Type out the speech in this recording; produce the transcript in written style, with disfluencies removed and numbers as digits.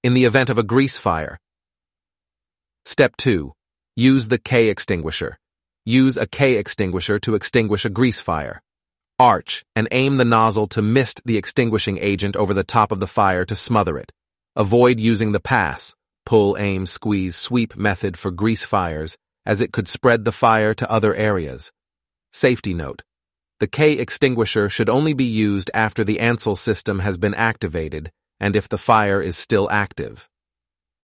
in the event of a grease fire. Step 2. Use the K extinguisher. Use a K extinguisher to extinguish a grease fire. Arch and aim the nozzle to mist the extinguishing agent over the top of the fire to smother it. Avoid using the pass, pull, aim, squeeze, sweep method for grease fires, as it could spread the fire to other areas. Safety note: the K extinguisher should only be used after the ANSEL system has been activated and if the fire is still active.